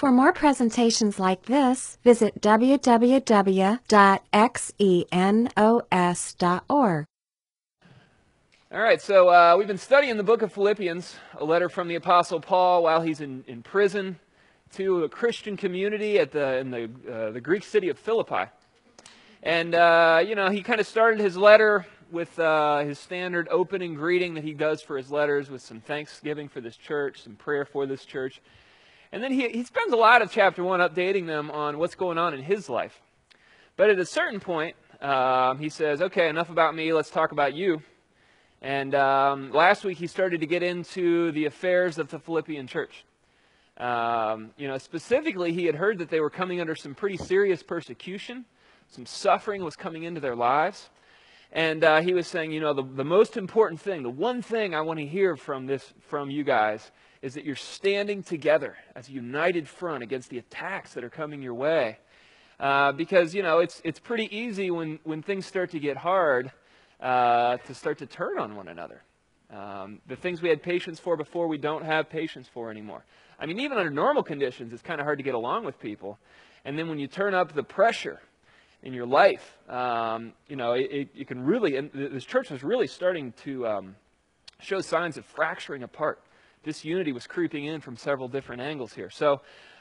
For more presentations like this, visit www.xenos.org. All right, so we've been studying the book of Philippians, a letter from the Apostle Paul while he's in prison to a Christian community in the Greek city of Philippi. And, he kind of started his letter with his standard opening greeting that he does for his letters, with some thanksgiving for this church, some prayer for this church. And then he spends a lot of chapter 1 updating them on what's going on in his life. But at a certain point, he says, okay, enough about me, let's talk about you. And last week he started to get into the affairs of the Philippian church. Specifically, he had heard that they were coming under some pretty serious persecution. Some suffering was coming into their lives. And he was saying, the most important thing, the one thing I want to hear from you guys is that you're standing together as a united front against the attacks that are coming your way. Because, it's pretty easy when things start to get hard to start to turn on one another. The things we had patience for before, we don't have patience for anymore. I mean, even under normal conditions, it's kind of hard to get along with people. And then when you turn up the pressure in your life, it can really, and this church was really starting to show signs of fracturing apart. Disunity was creeping in from several different angles here. So,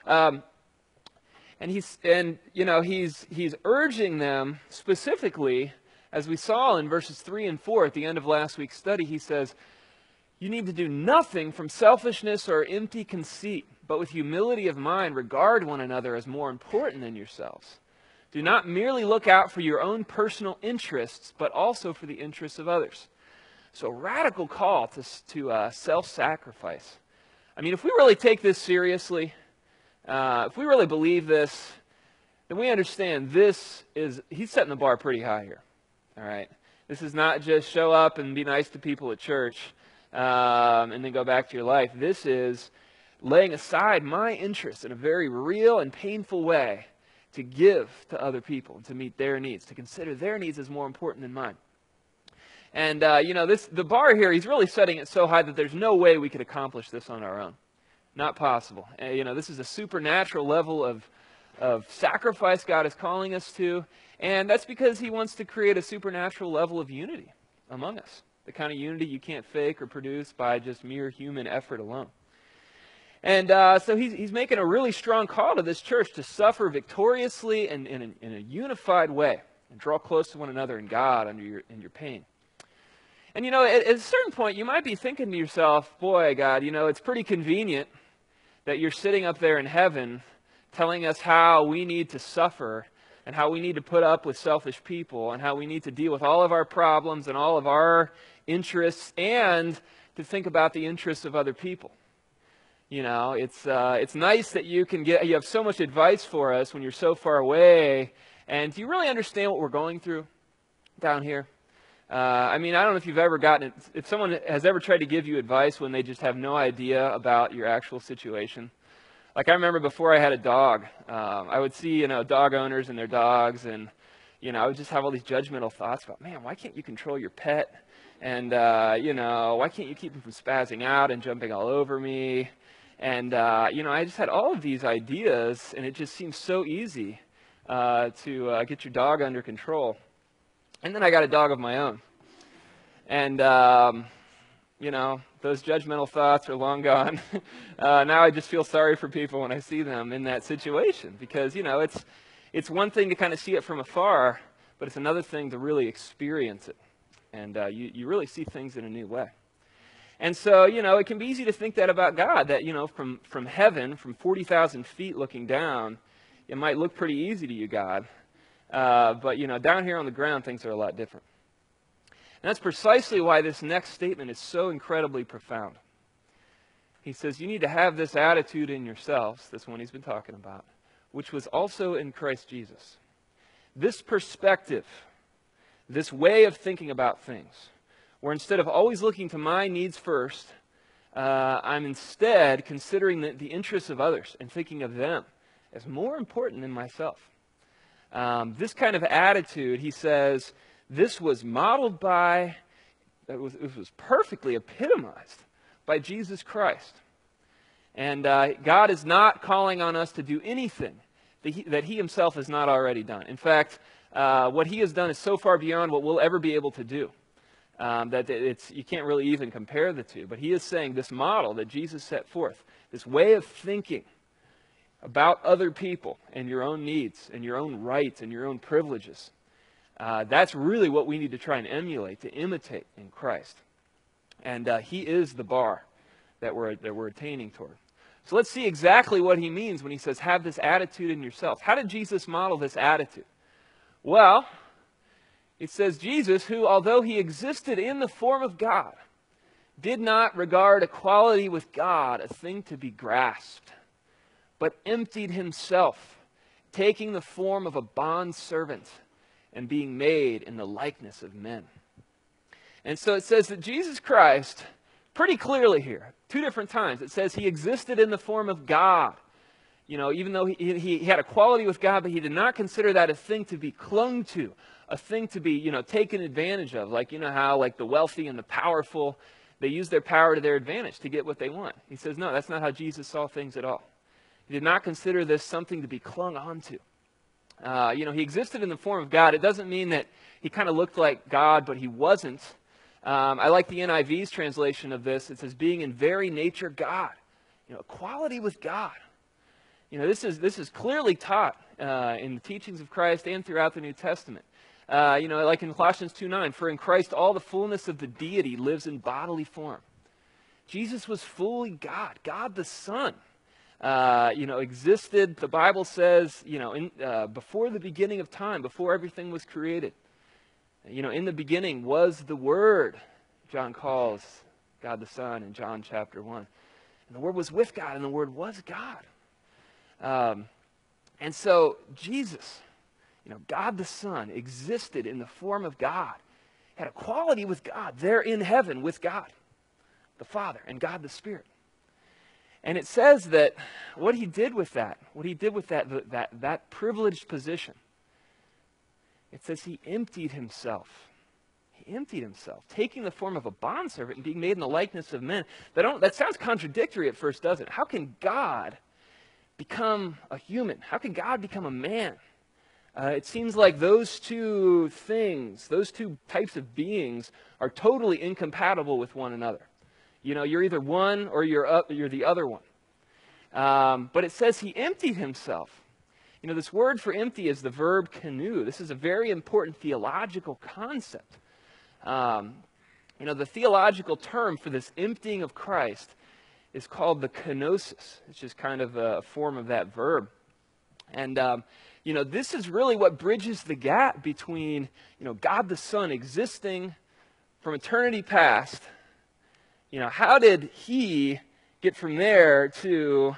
he's urging them specifically. As we saw in verses 3 and 4 at the end of last week's study, he says, you need to do nothing from selfishness or empty conceit, but with humility of mind regard one another as more important than yourselves. Do not merely look out for your own personal interests, but also for the interests of others. So a radical call to self-sacrifice. I mean, if we really take this seriously, if we really believe this, then we understand he's setting the bar pretty high here. All right. This is not just show up and be nice to people at church and then go back to your life. This is laying aside my interests in a very real and painful way to give to other people and to meet their needs, to consider their needs as more important than mine. And, the bar here, he's really setting it so high that there's no way we could accomplish this on our own. Not possible. This is a supernatural level of sacrifice God is calling us to. And that's because he wants to create a supernatural level of unity among us. The kind of unity you can't fake or produce by just mere human effort alone. And so he's making a really strong call to this church to suffer victoriously and in a unified way and draw close to one another in God in your pain. And at a certain point you might be thinking to yourself, boy, God, it's pretty convenient that you're sitting up there in heaven telling us how we need to suffer and how we need to put up with selfish people and how we need to deal with all of our problems and all of our interests and to think about the interests of other people. It's nice that you have so much advice for us when you're so far away. And do you really understand what we're going through down here? I don't know if you've ever if someone has ever tried to give you advice when they just have no idea about your actual situation. Like I remember before I had a dog, I would see, dog owners and their dogs, and, I would just have all these judgmental thoughts about, man, why can't you control your pet? And, why can't you keep him from spazzing out and jumping all over me? And, I just had all of these ideas, and it just seems so easy to get your dog under control. And then I got a dog of my own. And, those judgmental thoughts are long gone. Now I just feel sorry for people when I see them in that situation because, it's one thing to kind of see it from afar, but it's another thing to really experience it. And you really see things in a new way. And so, it can be easy to think that about God, that, from heaven, from 40,000 feet looking down, it might look pretty easy to you, God. But, down here on the ground, things are a lot different. And that's precisely why this next statement is so incredibly profound. He says, you need to have this attitude in yourselves, this one he's been talking about, which was also in Christ Jesus. This perspective, this way of thinking about things, where instead of always looking to my needs first, I'm instead considering the interests of others and thinking of them as more important than myself. This kind of attitude, he says, this was modeled by, it was perfectly epitomized by Jesus Christ. And God is not calling on us to do anything that he himself has not already done. In fact, what he has done is so far beyond what we'll ever be able to do that you can't really even compare the two. But he is saying this model that Jesus set forth, this way of thinking about other people and your own needs and your own rights and your own privileges, that's really what we need to try and emulate, to imitate in Christ. And he is the bar that we're attaining toward. So let's see exactly what he means when he says, have this attitude in yourselves. How did Jesus model this attitude? Well, it says Jesus, who, although he existed in the form of God, did not regard equality with God a thing to be grasped, but emptied himself, taking the form of a bondservant and being made in the likeness of men. And so it says that Jesus Christ, pretty clearly here, 2 different times, it says he existed in the form of God. You know, even though he had equality with God, but he did not consider that a thing to be clung to, a thing to be, taken advantage of. Like, how like the wealthy and the powerful, they use their power to their advantage to get what they want. He says, no, that's not how Jesus saw things at all. He did not consider this something to be clung onto. He existed in the form of God. It doesn't mean that he kind of looked like God, but he wasn't. I like the NIV's translation of this. It says, being in very nature God. Equality with God. This is clearly taught in the teachings of Christ and throughout the New Testament. Like in Colossians 2:9, for in Christ all the fullness of the deity lives in bodily form. Jesus was fully God, God the Son. Existed, the Bible says, before the beginning of time, before everything was created. In the beginning was the Word, John calls God the Son in John chapter 1. And the Word was with God, and the Word was God. And so Jesus, God the Son, existed in the form of God, had equality with God there in heaven with God, the Father, and God the Spirit. And it says that what he did with that privileged position, it says he emptied himself. He emptied himself, taking the form of a bondservant and being made in the likeness of men. That sounds contradictory at first, doesn't it? How can God become a human? How can God become a man? It seems like those two things, those two types of beings are totally incompatible with one another. You're either one or you're the other one. But it says he emptied himself. This word for empty is the verb kanu. This is a very important theological concept. The theological term for this emptying of Christ is called the kenosis. It's just kind of a form of that verb. And, this is really what bridges the gap between, God the Son existing from eternity past. How did he get from there to,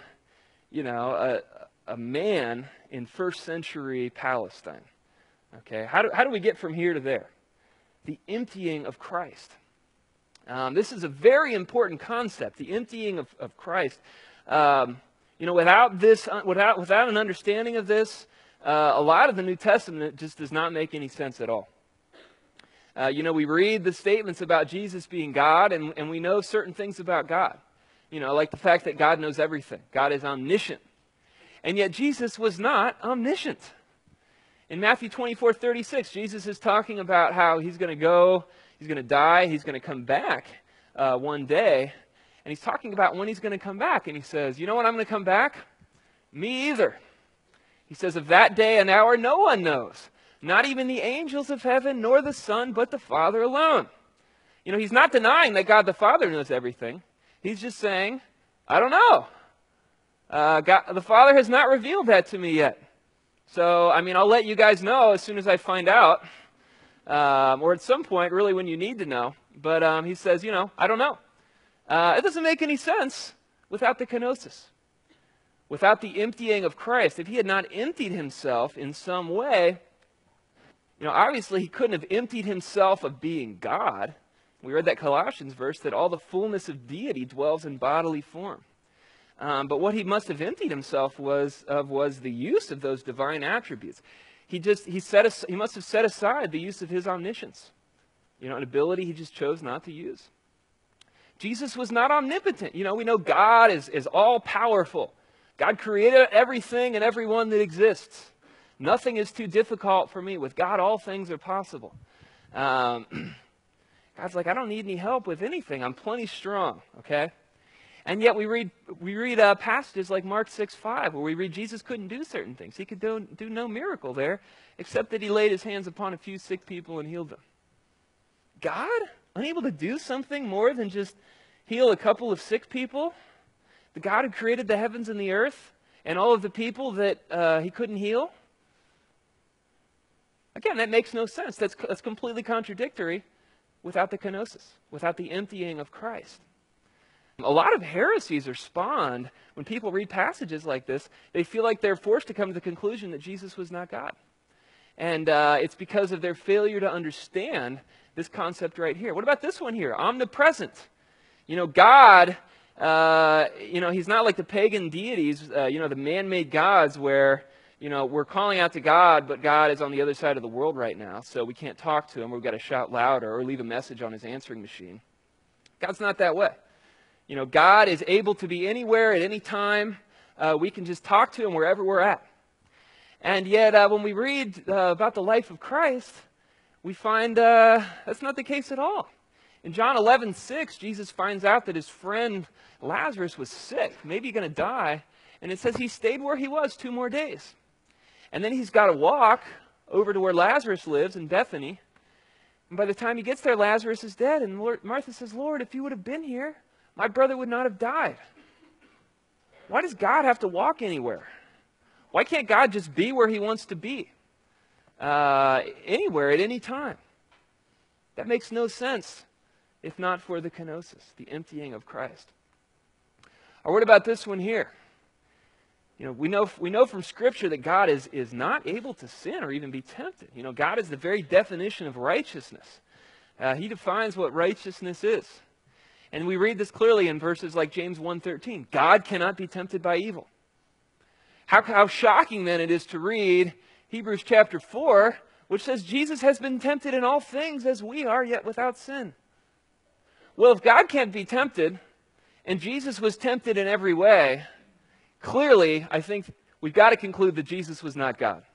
a man in first century Palestine? Okay, how do we get from here to there? The emptying of Christ. This is a very important concept, the emptying of Christ. Without an understanding of this, a lot of the New Testament just does not make any sense at all. We read the statements about Jesus being God, and we know certain things about God. Like the fact that God knows everything. God is omniscient. And yet Jesus was not omniscient. In Matthew 24:36, Jesus is talking about how he's going to go, he's going to die, he's going to come back one day. And he's talking about when he's going to come back. And he says, you know when I'm going to come back? Me either. He says, of that day and hour no one knows. Not even the angels of heaven, nor the Son, but the Father alone. He's not denying that God the Father knows everything. He's just saying, I don't know. God, the Father has not revealed that to me yet. So, I'll let you guys know as soon as I find out. Or at some point, really, when you need to know. But he says, I don't know. It doesn't make any sense without the kenosis. Without the emptying of Christ. If he had not emptied himself in some way, obviously he couldn't have emptied himself of being God. We read that Colossians verse that all the fullness of deity dwells in bodily form. But what he must have emptied himself was the use of those divine attributes. He must have set aside the use of his omniscience. An ability he just chose not to use. Jesus was not omnipotent. You know, we know God is all-powerful. God created everything and everyone that exists. Nothing is too difficult for me. With God, all things are possible. God's like, I don't need any help with anything. I'm plenty strong, okay? And yet we read passages like Mark 6:5, where we read Jesus couldn't do certain things. He could do no miracle there, except that he laid his hands upon a few sick people and healed them. God, unable to do something more than just heal a couple of sick people? The God who created the heavens and the earth and all of the people that he couldn't heal? Again, that makes no sense. That's completely contradictory without the kenosis, without the emptying of Christ. A lot of heresies are spawned when people read passages like this. They feel like they're forced to come to the conclusion that Jesus was not God. And it's because of their failure to understand this concept right here. What about this one here? Omnipresent. You know, God, he's not like the pagan deities, the man-made gods where, we're calling out to God, but God is on the other side of the world right now, so we can't talk to him. We've got to shout louder or leave a message on his answering machine. God's not that way. God is able to be anywhere at any time. We can just talk to him wherever we're at. And yet, when we read about the life of Christ, we find that's not the case at all. In John 11:6, Jesus finds out that his friend Lazarus was sick, maybe going to die, and it says he stayed where he was 2 more days. And then he's got to walk over to where Lazarus lives in Bethany. And by the time he gets there, Lazarus is dead. And Martha says, Lord, if you would have been here, my brother would not have died. Why does God have to walk anywhere? Why can't God just be where he wants to be? Anywhere, at any time. That makes no sense if not for the kenosis, the emptying of Christ. Or what about this one here? We know from Scripture that God is not able to sin or even be tempted. God is the very definition of righteousness. He defines what righteousness is. And we read this clearly in verses like James 1:13. God cannot be tempted by evil. How shocking then it is to read Hebrews chapter 4, which says Jesus has been tempted in all things as we are, yet without sin. Well, if God can't be tempted, and Jesus was tempted in every way, clearly, I think we've got to conclude that Jesus was not God.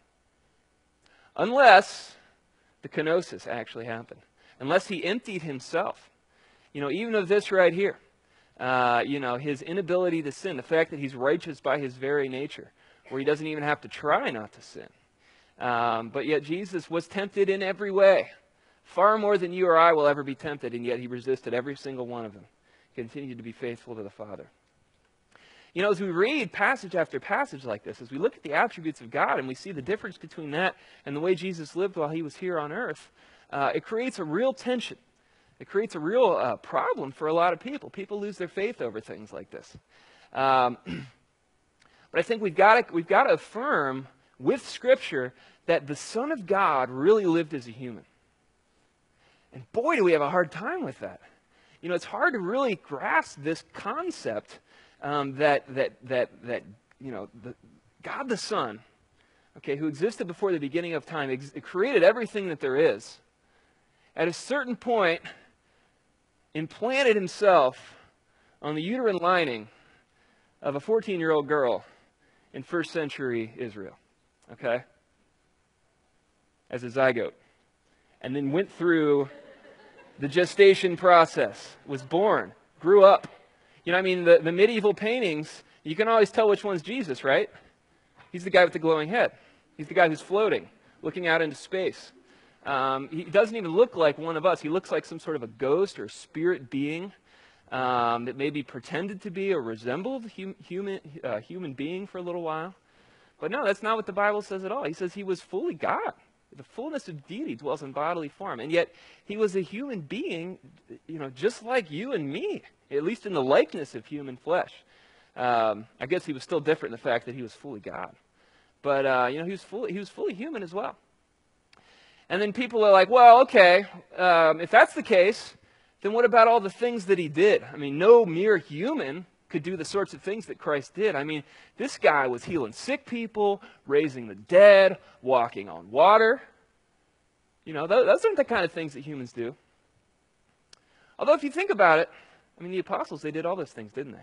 Unless the kenosis actually happened. Unless he emptied himself. Even of this right here. His inability to sin. The fact that he's righteous by his very nature. Where he doesn't even have to try not to sin. But yet Jesus was tempted in every way. Far more than you or I will ever be tempted. And yet he resisted every single one of them. Continued to be faithful to the Father. As we read passage after passage like this, as we look at the attributes of God and we see the difference between that and the way Jesus lived while he was here on earth, it creates a real tension. It creates a real problem for a lot of people. People lose their faith over things like this. But I think we've got to affirm with Scripture that the Son of God really lived as a human. And boy, do we have a hard time with that. It's hard to really grasp this concept that God the Son, who existed before the beginning of time, created everything that there is, at a certain point implanted himself on the uterine lining of a 14-year-old girl in first century Israel, as a zygote, and then went through the gestation process, was born, grew up. The medieval paintings, you can always tell which one's Jesus, right? He's the guy with the glowing head. He's the guy who's floating, looking out into space. He doesn't even look like one of us. He looks like some sort of a ghost or a spirit being that maybe pretended to be or resembled a human being for a little while. But no, that's not what the Bible says at all. He says he was fully God. The fullness of deity dwells in bodily form. And yet, he was a human being, just like you and me, at least in the likeness of human flesh. I guess he was still different in the fact that he was fully God. But, he was fully human as well. And then people are like, well, okay, if that's the case, then what about all the things that he did? No mere human could do the sorts of things that Christ did. This guy was healing sick people, raising the dead, walking on water. Those aren't the kind of things that humans do. Although if you think about it, I mean, the apostles, they did all those things, didn't they?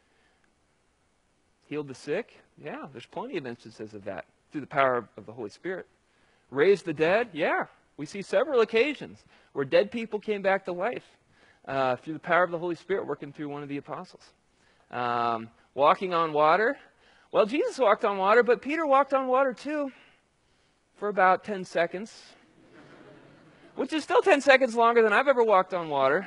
Healed the sick? Yeah, there's plenty of instances of that through the power of the Holy Spirit. Raised the dead? Yeah, we see several occasions where dead people came back to life through the power of the Holy Spirit working through one of the apostles. Walking on water? Well, Jesus walked on water, but Peter walked on water too for about 10 seconds, which is still 10 seconds longer than I've ever walked on water.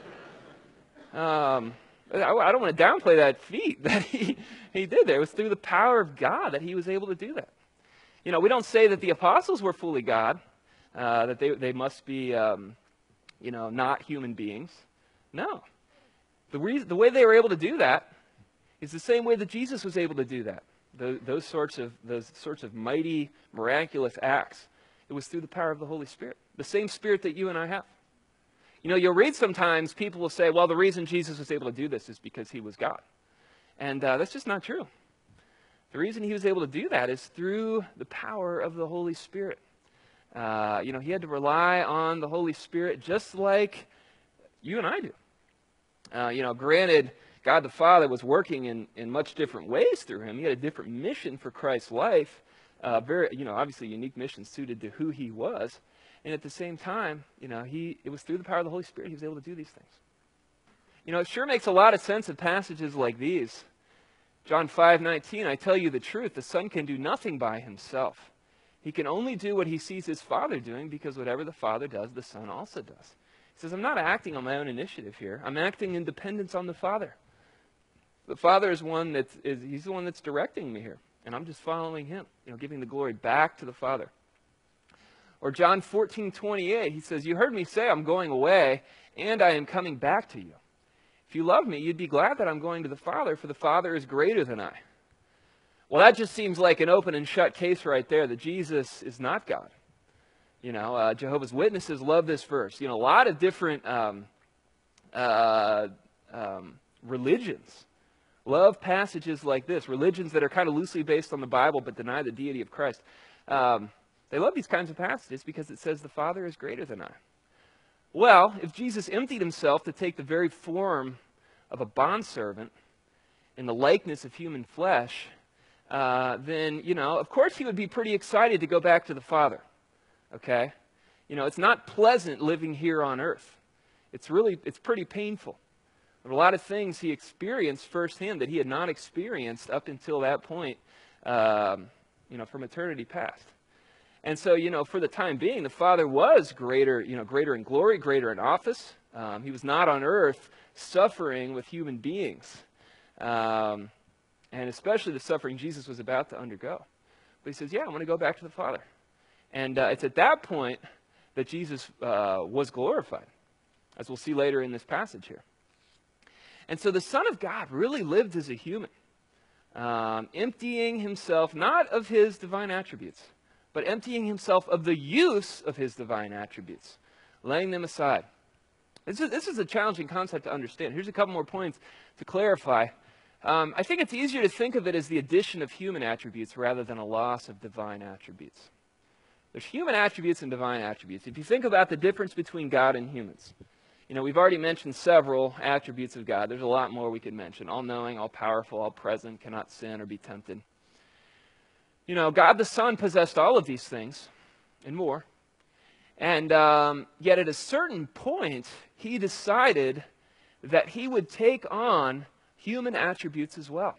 I don't want to downplay that feat that he did there. It was through the power of God that he was able to do that. You know, we don't say that the apostles were fully God, that they must be, not human beings. No. The way they were able to do that is the same way that Jesus was able to do that. Those sorts of mighty, miraculous acts. It was through the power of the Holy Spirit, the same Spirit that you and I have. You know, you'll read sometimes people will say, well, the reason Jesus was able to do this is because he was God. And that's just not true. The reason he was able to do that is through the power of the Holy Spirit. He had to rely on the Holy Spirit just like you and I do. Granted, God the Father was working in much different ways through him. He had a different mission for Christ's life. Obviously unique mission suited to who he was. And at the same time, it was through the power of the Holy Spirit he was able to do these things. It sure makes a lot of sense in passages like these. John 5:19, I tell you the truth, the Son can do nothing by himself. He can only do what he sees his Father doing, because whatever the Father does, the Son also does. He says, I'm not acting on my own initiative here. I'm acting in dependence on the Father. The Father is he's the one that's directing me here. And I'm just following him, giving the glory back to the Father. Or John 14:28, he says, you heard me say I'm going away, and I am coming back to you. If you love me, you'd be glad that I'm going to the Father, for the Father is greater than I. Well, that just seems like an open and shut case right there, that Jesus is not God. Jehovah's Witnesses love this verse. A lot of different religions love passages like this, religions that are kind of loosely based on the Bible but deny the deity of Christ. They love these kinds of passages because it says the Father is greater than I. Well, if Jesus emptied himself to take the very form of a bondservant in the likeness of human flesh, then, of course he would be pretty excited to go back to the Father. Okay? It's not pleasant living here on earth. It's pretty painful. There were a lot of things he experienced firsthand that he had not experienced up until that point, from eternity past. And so, for the time being, the Father was greater in glory, greater in office. He was not on earth suffering with human beings, and especially the suffering Jesus was about to undergo. But he says, yeah, I'm going to go back to the Father. And it's at that point that Jesus was glorified, as we'll see later in this passage here. And so the Son of God really lived as a human, emptying himself not of his divine attributes, but emptying himself of the use of his divine attributes, laying them aside. This is a challenging concept to understand. Here's a couple more points to clarify. I think it's easier to think of it as the addition of human attributes rather than a loss of divine attributes. There's human attributes and divine attributes. If you think about the difference between God and humans, we've already mentioned several attributes of God. There's a lot more we could mention. All-knowing, all-powerful, all-present, cannot sin or be tempted. God the Son possessed all of these things and more. And yet at a certain point, he decided that he would take on human attributes as well.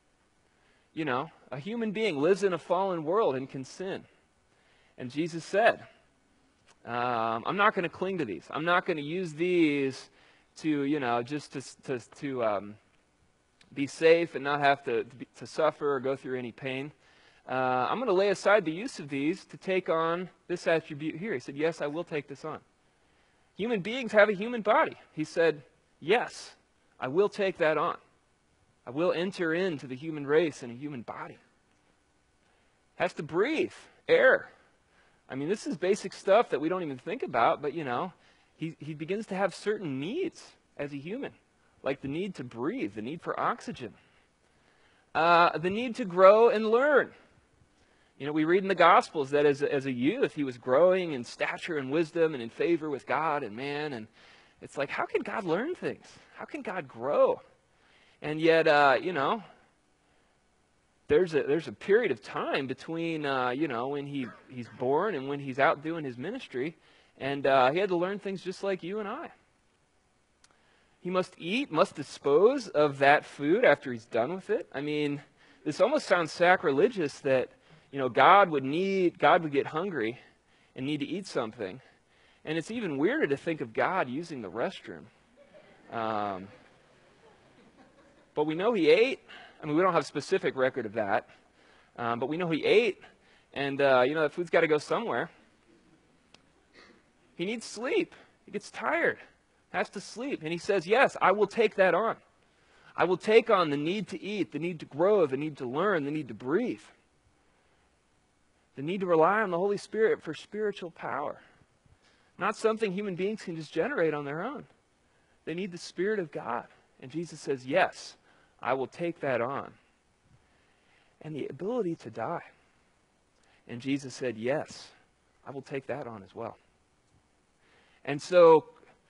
A human being lives in a fallen world and can sin. And Jesus said, I'm not going to cling to these. I'm not going to use these to, just to be safe and not have to suffer or go through any pain. I'm going to lay aside the use of these to take on this attribute here. He said, yes, I will take this on. Human beings have a human body. He said, yes, I will take that on. I will enter into the human race in a human body. Has to breathe, air. I mean, this is basic stuff that we don't even think about, but, he begins to have certain needs as a human, like the need to breathe, the need for oxygen, the need to grow and learn. We read in the Gospels that as a youth, he was growing in stature and wisdom and in favor with God and man. And It's like, how can God learn things? How can God grow? And yet, there's a period of time between, when he's born and when he's out doing his ministry, and he had to learn things just like you and I. He must dispose of that food after he's done with it. I mean, this almost sounds sacrilegious that, God would get hungry and need to eat something. And it's even weirder to think of God using the restroom. But we know he ate. I mean, we don't have a specific record of that. But we know he ate. And, that food's got to go somewhere. He needs sleep. He gets tired. Has to sleep. And he says, yes, I will take that on. I will take on the need to eat, the need to grow, the need to learn, the need to breathe. The need to rely on the Holy Spirit for spiritual power. Not something human beings can just generate on their own. They need the Spirit of God. And Jesus says, yes, I will take that on. And the ability to die. And Jesus said, yes, I will take that on as well. And so,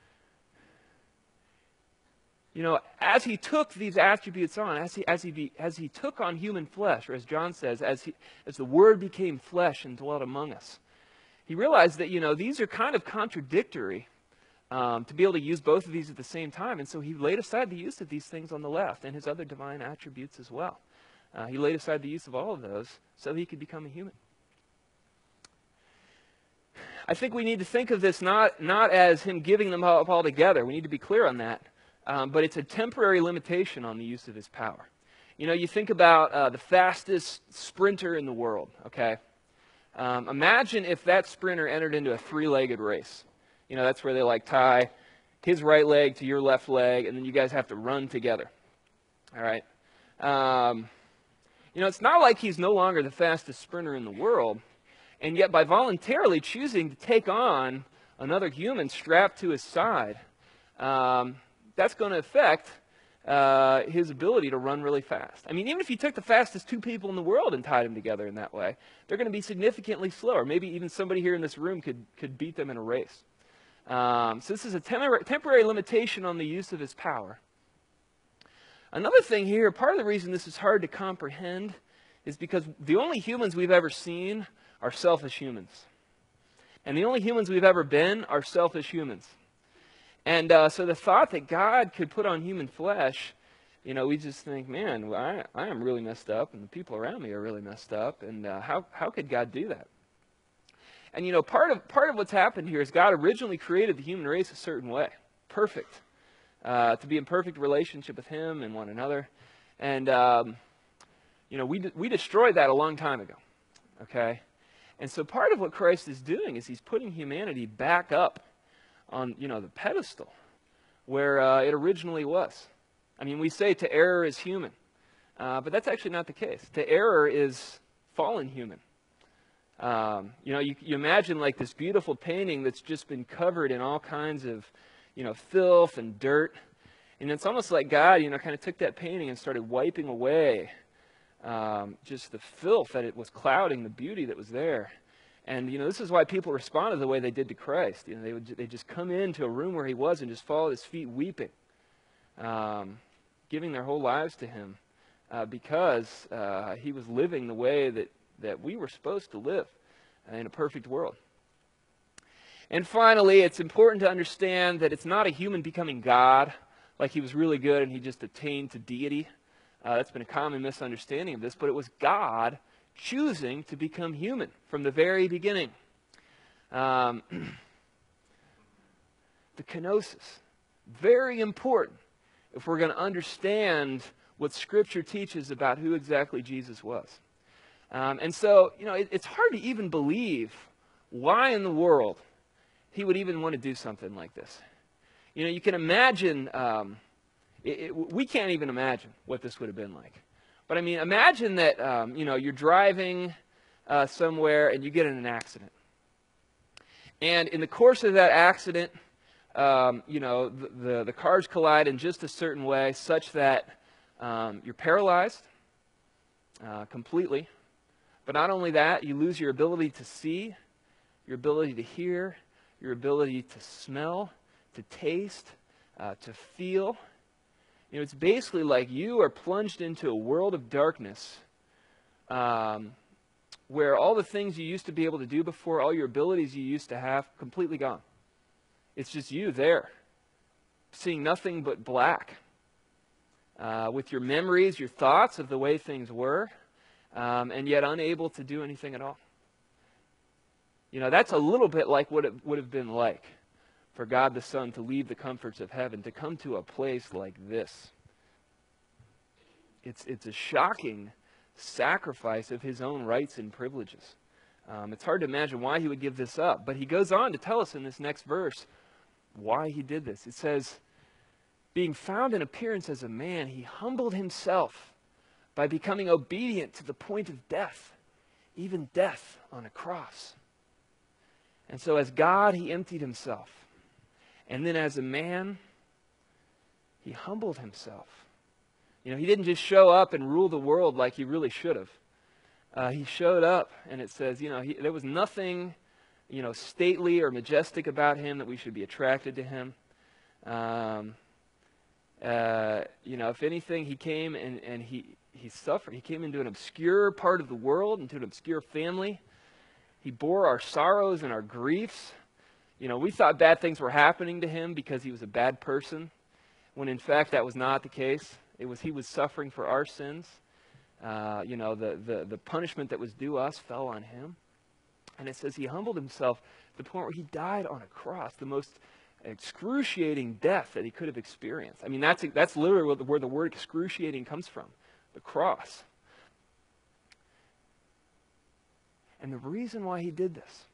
as he took these attributes on, as he took on human flesh, or as John says, as the Word became flesh and dwelt among us, he realized that, these are kind of contradictory to be able to use both of these at the same time. And so he laid aside the use of these things on the left and his other divine attributes as well. He laid aside the use of all of those so he could become a human. I think we need to think of this not as him giving them up all together. We need to be clear on that. But it's a temporary limitation on the use of his power. You think about the fastest sprinter in the world, okay? Imagine if that sprinter entered into a three-legged race. That's where they tie his right leg to your left leg, and then you guys have to run together. All right? It's not like he's no longer the fastest sprinter in the world, and yet by voluntarily choosing to take on another human strapped to his side, that's going to affect his ability to run really fast. I mean, even if you took the fastest two people in the world and tied them together in that way, they're going to be significantly slower. Maybe even somebody here in this room could beat them in a race. So this is a temporary limitation on the use of his power. Another thing here, part of the reason this is hard to comprehend is because the only humans we've ever seen are selfish humans. And the only humans we've ever been are selfish humans. And so the thought that God could put on human flesh, we just think, man, I am really messed up, and the people around me are really messed up, and how could God do that? And part of what's happened here is God originally created the human race a certain way, perfect, to be in perfect relationship with Him and one another, and we destroyed that a long time ago, okay? And so part of what Christ is doing is He's putting humanity back up on the pedestal where it originally was. I mean, we say to error is human, but that's actually not the case. To error is fallen human. You imagine like this beautiful painting that's just been covered in all kinds of filth and dirt, and it's almost like God kind of took that painting and started wiping away just the filth that it was clouding the beauty that was there. And, this is why people responded the way they did to Christ. They just come into a room where He was and just fall at His feet weeping, giving their whole lives to Him because He was living the way that we were supposed to live in a perfect world. And finally, it's important to understand that it's not a human becoming God, like he was really good and he just attained to deity. That's been a common misunderstanding of this, but it was God choosing to become human from the very beginning. The kenosis, very important if we're going to understand what Scripture teaches about who exactly Jesus was. And so, it's hard to even believe why in the world He would even want to do something like this. You can imagine, we can't even imagine what this would have been like. But I mean, imagine that, you're driving somewhere and you get in an accident. And in the course of that accident, the cars collide in just a certain way such that you're paralyzed completely. But not only that, you lose your ability to see, your ability to hear, your ability to smell, to taste, to feel. You know, it's basically like you are plunged into a world of darkness where all the things you used to be able to do before, all your abilities you used to have, completely gone. It's just you there, seeing nothing but black, with your memories, your thoughts of the way things were, and yet unable to do anything at all. You know, that's a little bit like what it would have been like for God the Son to leave the comforts of heaven, to come to a place like this. It's a shocking sacrifice of his own rights and privileges. It's hard to imagine why he would give this up, but he goes on to tell us in this next verse why he did this. It says, being found in appearance as a man, he humbled himself by becoming obedient to the point of death, even death on a cross. And so as God, he emptied himself. And then as a man, he humbled himself. You know, he didn't just show up and rule the world like he really should have. He showed up, and it says, you know, there was nothing, you know, stately or majestic about him that we should be attracted to him. You know, if anything, he came and he suffered. He came into an obscure part of the world, into an obscure family. He bore our sorrows and our griefs. You know, we thought bad things were happening to him because he was a bad person, when in fact that was not the case. He was suffering for our sins. You know, the punishment that was due us fell on him. And it says he humbled himself to the point where he died on a cross, the most excruciating death that he could have experienced. I mean, that's literally where the word excruciating comes from, the cross. And the reason why he did this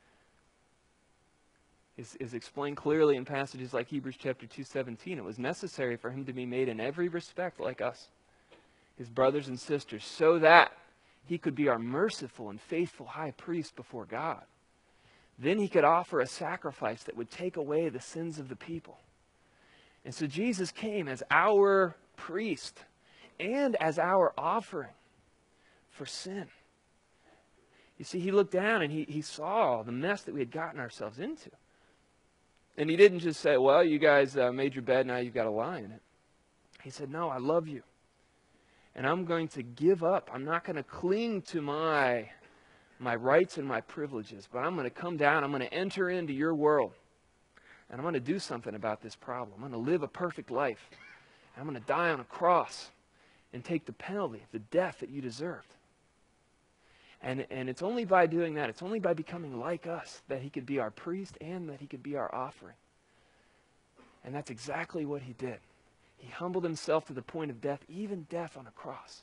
is explained clearly in passages like Hebrews chapter 2:17. It was necessary for him to be made in every respect like us, his brothers and sisters, so that he could be our merciful and faithful high priest before God. Then he could offer a sacrifice that would take away the sins of the people. And so Jesus came as our priest and as our offering for sin. You see, he looked down and he saw the mess that we had gotten ourselves into. And he didn't just say, well, you guys made your bed, now you've got to lie in it. He said, no, I love you. And I'm going to give up. I'm not going to cling to my rights and my privileges, but I'm going to come down. I'm going to enter into your world. And I'm going to do something about this problem. I'm going to live a perfect life. And I'm going to die on a cross and take the penalty, the death that you deserved. And it's only by doing that, it's only by becoming like us, that he could be our priest and that he could be our offering. And that's exactly what he did. He humbled himself to the point of death, even death on a cross.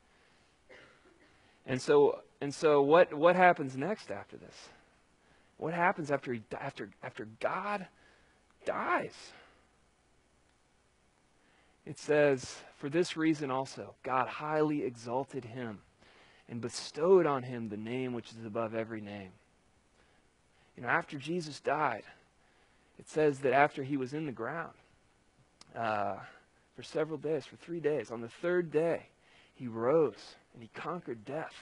And so what happens next after this? What happens after God dies? It says, for this reason also, God highly exalted him and bestowed on him the name which is above every name. You know, after Jesus died, it says that after he was in the ground for several days, for 3 days, on the third day, he rose and he conquered death.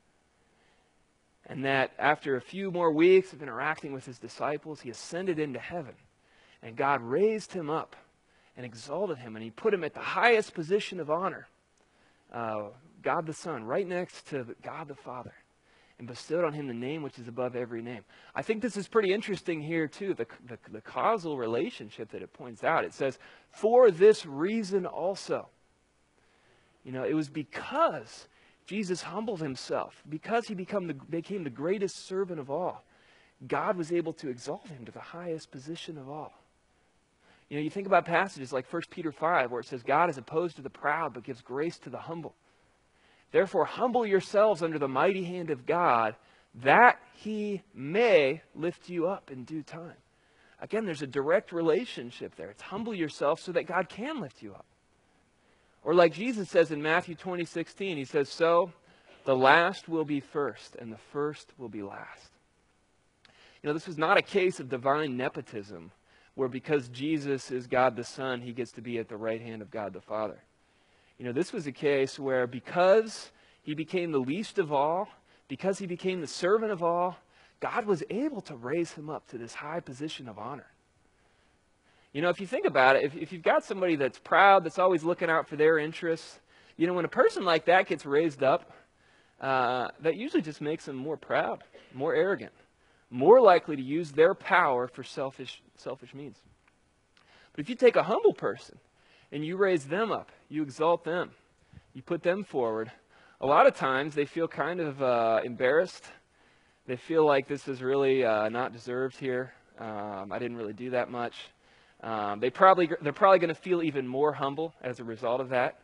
And that after a few more weeks of interacting with his disciples, he ascended into heaven. And God raised him up and exalted him, and he put him at the highest position of honor, God the Son, right next to God the Father, and bestowed on him the name which is above every name. I think this is pretty interesting here too, the causal relationship that it points out. It says, for this reason also. You know, it was because Jesus humbled himself, because he became the greatest servant of all, God was able to exalt him to the highest position of all. You know, you think about passages like 1 Peter 5, where it says, God is opposed to the proud, but gives grace to the humble. Therefore, humble yourselves under the mighty hand of God, that he may lift you up in due time. Again, there's a direct relationship there. It's humble yourself so that God can lift you up. Or like Jesus says in Matthew 20:16, he says, so the last will be first, and the first will be last. You know, this was not a case of divine nepotism, where because Jesus is God the Son, he gets to be at the right hand of God the Father. You know, this was a case where because he became the least of all, because he became the servant of all, God was able to raise him up to this high position of honor. You know, if you think about it, if you've got somebody that's proud, that's always looking out for their interests, you know, when a person like that gets raised up, that usually just makes them more proud, more arrogant, more likely to use their power for selfish means. But if you take a humble person and you raise them up, you exalt them, you put them forward, a lot of times they feel kind of embarrassed. They feel like this is really not deserved here. I didn't really do that much. They're probably going to feel even more humble as a result of that.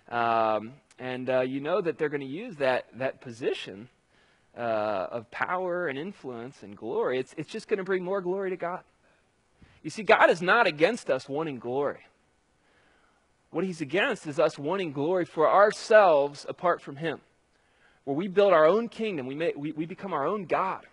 You know that they're going to use that position of power and influence and glory. It's just going to bring more glory to God. You see, God is not against us wanting glory. What he's against is us wanting glory for ourselves apart from him. Where we build our own kingdom, we become our own God.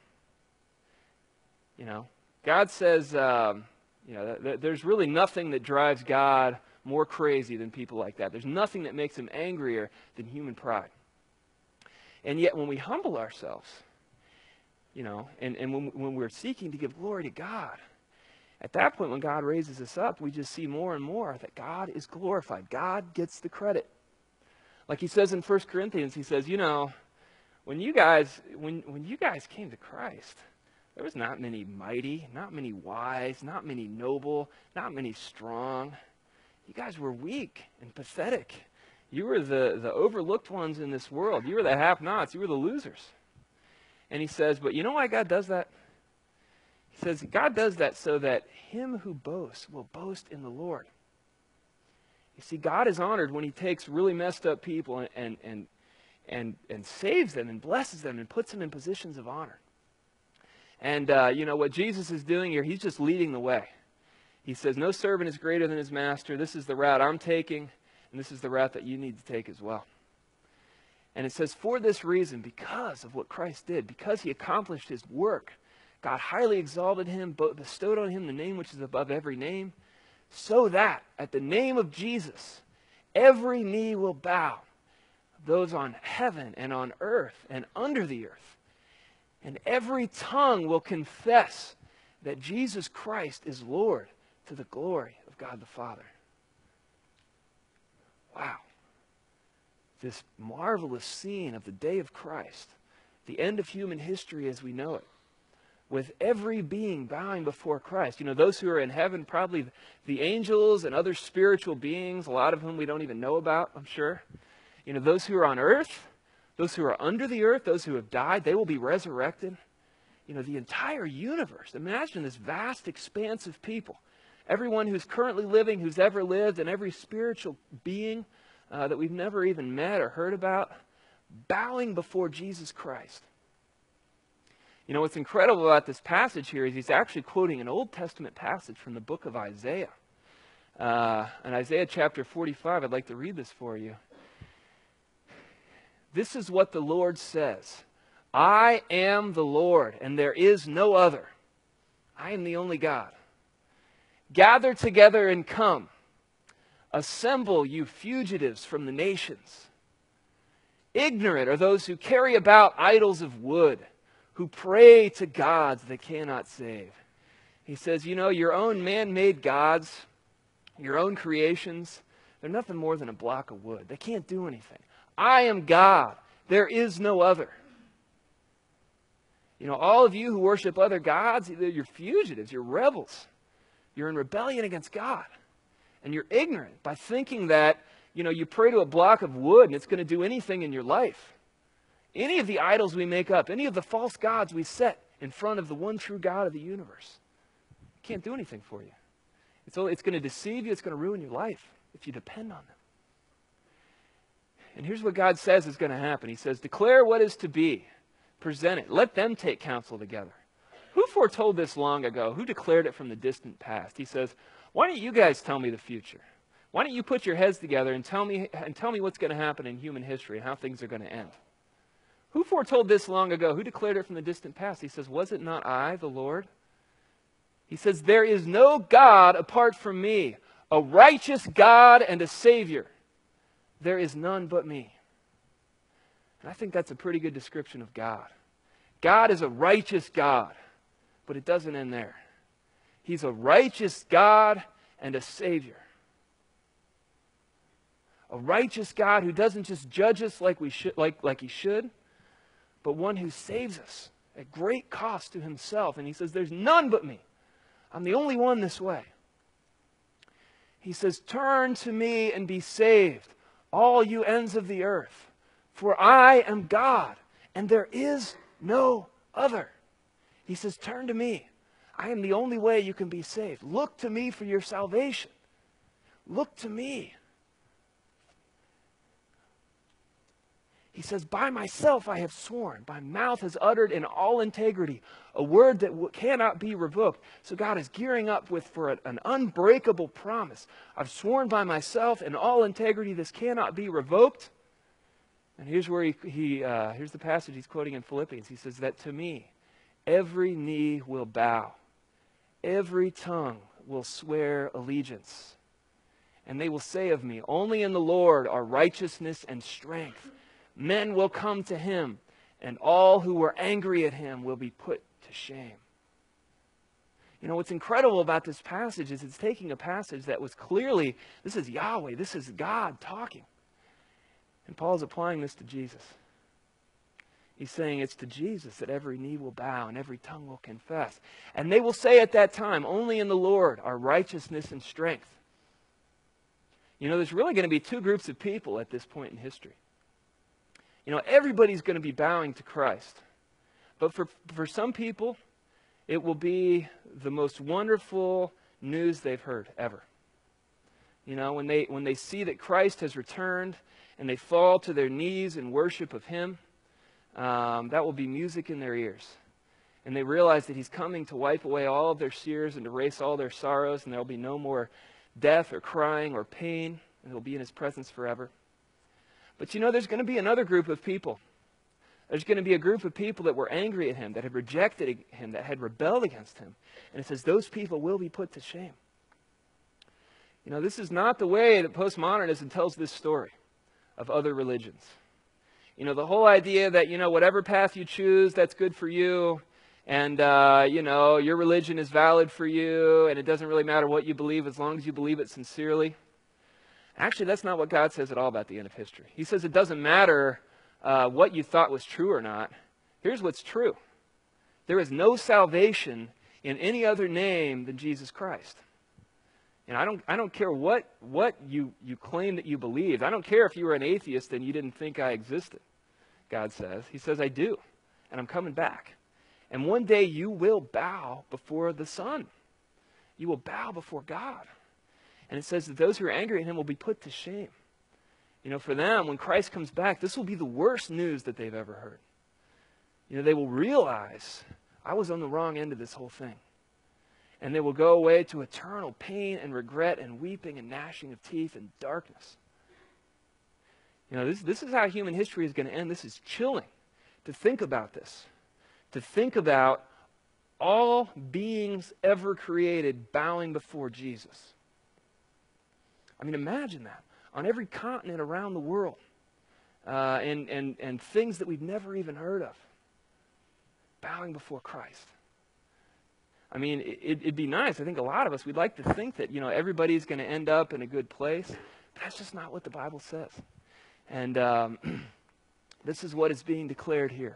You know, God says, there's really nothing that drives God more crazy than people like that. There's nothing that makes him angrier than human pride. And yet when we humble ourselves, you know, and when we're seeking to give glory to God, at that point when God raises us up, we just see more and more that God is glorified. God gets the credit. Like he says in 1 Corinthians, he says, you know, when you guys came to Christ, there was not many mighty, not many wise, not many noble, not many strong. You guys were weak and pathetic. You were the overlooked ones in this world. You were the have-nots. You were the losers. And he says, but you know why God does that? He says, God does that so that him who boasts will boast in the Lord. You see, God is honored when he takes really messed up people and saves them and blesses them and puts them in positions of honor. And, you know, what Jesus is doing here, he's just leading the way. He says, no servant is greater than his master. This is the route I'm taking, and this is the route that you need to take as well. And it says, for this reason, because of what Christ did, because he accomplished his work, God highly exalted him, bestowed on him the name which is above every name, so that at the name of Jesus, every knee will bow, those on heaven and on earth and under the earth, and every tongue will confess that Jesus Christ is Lord, to the glory of God the Father. Wow. This marvelous scene of the day of Christ, the end of human history as we know it, with every being bowing before Christ. You know, those who are in heaven, probably the angels and other spiritual beings, a lot of whom we don't even know about, I'm sure. You know, those who are on earth, those who are under the earth, those who have died, they will be resurrected. You know, the entire universe. Imagine this vast expanse of people. Everyone who's currently living, who's ever lived, and every spiritual being that we've never even met or heard about, bowing before Jesus Christ. You know, what's incredible about this passage here is he's actually quoting an Old Testament passage from the book of Isaiah. In Isaiah chapter 45, I'd like to read this for you. This is what the Lord says. I am the Lord, and there is no other. I am the only God. Gather together and come. Assemble, you fugitives from the nations. Ignorant are those who carry about idols of wood, who pray to gods that cannot save. He says, you know, your own man-made gods, your own creations, they're nothing more than a block of wood. They can't do anything. I am God. There is no other. You know, all of you who worship other gods, you're fugitives, you're rebels. You're in rebellion against God. And you're ignorant by thinking that, you know, you pray to a block of wood and it's going to do anything in your life. Any of the idols we make up, any of the false gods we set in front of the one true God of the universe, can't do anything for you. It's going to deceive you. It's going to ruin your life if you depend on them. And here's what God says is going to happen. He says, declare what is to be. Present it. Let them take counsel together. Who foretold this long ago? Who declared it from the distant past? He says, why don't you guys tell me the future? Why don't you put your heads together and tell me what's going to happen in human history and how things are going to end? Who foretold this long ago? Who declared it from the distant past? He says, was it not I, the Lord? He says, there is no God apart from me, a righteous God and a Savior. There is none but me. And I think that's a pretty good description of God. God is a righteous God, but it doesn't end there. He's a righteous God and a Savior. A righteous God who doesn't just judge us like he should, but one who saves us at great cost to himself. And he says, there's none but me. I'm the only one this way. He says, turn to me and be saved, all you ends of the earth. For I am God, and there is no other. He says, turn to me. I am the only way you can be saved. Look to me for your salvation. Look to me. He says, by myself I have sworn, my mouth has uttered in all integrity a word that cannot be revoked. So God is gearing up for an unbreakable promise. I've sworn by myself in all integrity, this cannot be revoked. And here's where here's the passage he's quoting in Philippians. He says that to me, every knee will bow, every tongue will swear allegiance. And they will say of me, only in the Lord are righteousness and strength. Men will come to him, and all who were angry at him will be put to shame. You know, what's incredible about this passage is it's taking a passage that was clearly, this is Yahweh, this is God talking. And Paul's applying this to Jesus. He's saying it's to Jesus that every knee will bow and every tongue will confess. And they will say at that time, only in the Lord are righteousness and strength. You know, there's really going to be two groups of people at this point in history. You know, everybody's going to be bowing to Christ. But for some people, it will be the most wonderful news they've heard ever. You know, when they see that Christ has returned and they fall to their knees in worship of him, that will be music in their ears. And they realize that he's coming to wipe away all of their tears and to erase all their sorrows, and there will be no more death or crying or pain, and they'll be in his presence forever. But you know, there's going to be another group of people. There's going to be a group of people that were angry at him, that had rejected him, that had rebelled against him. And it says those people will be put to shame. You know, this is not the way that postmodernism tells this story of other religions. You know, the whole idea that, you know, whatever path you choose, that's good for you. And, you know, your religion is valid for you. And it doesn't really matter what you believe as long as you believe it sincerely. Actually, that's not what God says at all about the end of history. He says it doesn't matter what you thought was true or not. Here's what's true. There is no salvation in any other name than Jesus Christ. And I don't care what you claim that you believed. I don't care if you were an atheist and you didn't think I existed, God says. He says, I do, and I'm coming back. And one day you will bow before the Son. You will bow before God. And it says that those who are angry at him will be put to shame. You know, for them, when Christ comes back, this will be the worst news that they've ever heard. You know, they will realize, I was on the wrong end of this whole thing. And they will go away to eternal pain and regret and weeping and gnashing of teeth and darkness. You know, this is how human history is going to end. This is chilling to think about this. To think about all beings ever created bowing before Jesus. I mean, imagine that. On every continent around the world. And things that we've never even heard of. Bowing before Christ. I mean, it'd be nice. I think a lot of us, we'd like to think that, you know, everybody's going to end up in a good place. But that's just not what the Bible says. And this is what is being declared here.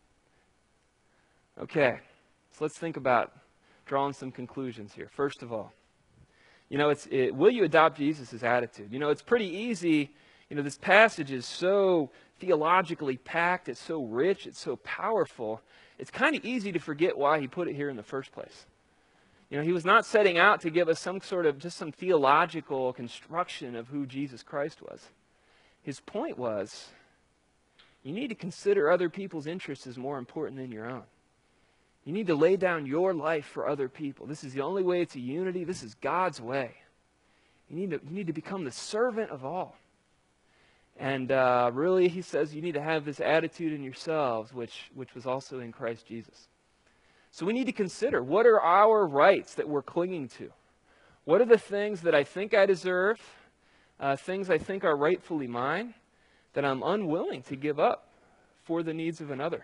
Okay, so let's think about drawing some conclusions here. First of all, you know, will you adopt Jesus' attitude? You know, it's pretty easy. You know, this passage is so theologically packed. It's so rich. It's so powerful. It's kind of easy to forget why he put it here in the first place. You know, he was not setting out to give us some sort of, just some theological construction of who Jesus Christ was. His point was, you need to consider other people's interests as more important than your own. You need to lay down your life for other people. This is the only way to unity. This is God's way. You need to become the servant of all. And really, he says you need to have this attitude in yourselves, which was also in Christ Jesus. So we need to consider, what are our rights that we're clinging to? What are the things that I think I deserve, things I think are rightfully mine, that I'm unwilling to give up for the needs of another?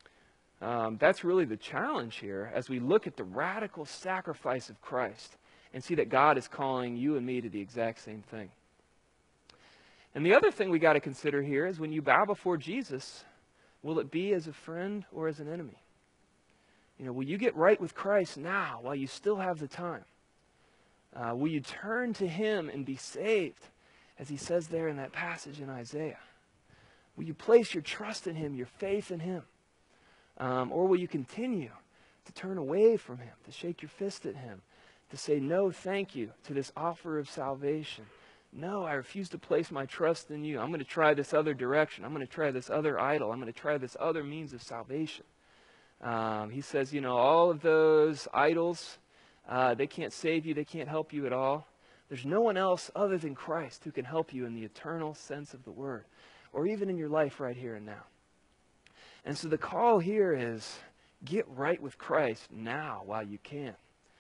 That's really the challenge here as we look at the radical sacrifice of Christ and see that God is calling you and me to the exact same thing. And the other thing we got to consider here is when you bow before Jesus, will it be as a friend or as an enemy? Will you get right with Christ now while you still have the time? Will you turn to him and be saved, as he says there in that passage in Isaiah? Will you place your trust in him, your faith in him? Or will you continue to turn away from him, to shake your fist at him, to say no thank you to this offer of salvation? No, I refuse to place my trust in you. I'm going to try this other direction. I'm going to try this other idol. I'm going to try this other means of salvation. He says, all of those idols, they can't save you. They can't help you at all. There's no one else other than Christ who can help you in the eternal sense of the word, or even in your life right here and now. And so the call here is, get right with Christ now while you can.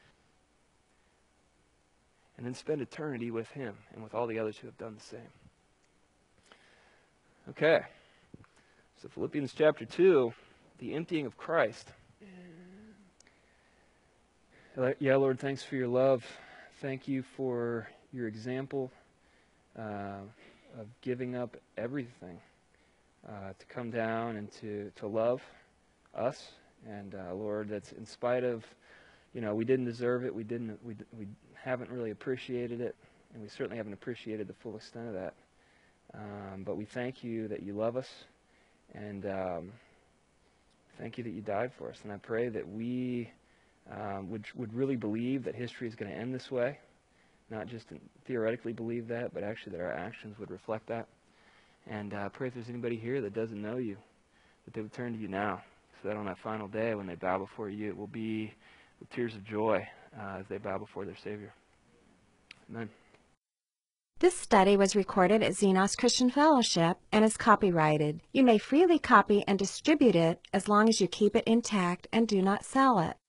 And then spend eternity with him and with all the others who have done the same. Okay. So Philippians chapter 2, the emptying of Christ. Yeah, Lord, thanks for your love. Thank you for your example of giving up everything to come down and to love us. And Lord, that's in spite of, we didn't deserve it. We haven't really appreciated it, and we certainly haven't appreciated the full extent of that. But we thank you that you love us, and thank you that you died for us. And I pray that we would really believe that history is going to end this way, not just theoretically believe that, but actually that our actions would reflect that. And I pray if there's anybody here that doesn't know you, that they would turn to you now, so that on that final day when they bow before you, it will be with tears of joy as they bow before their Savior. Amen. This study was recorded at Xenos Christian Fellowship and is copyrighted. You may freely copy and distribute it as long as you keep it intact and do not sell it.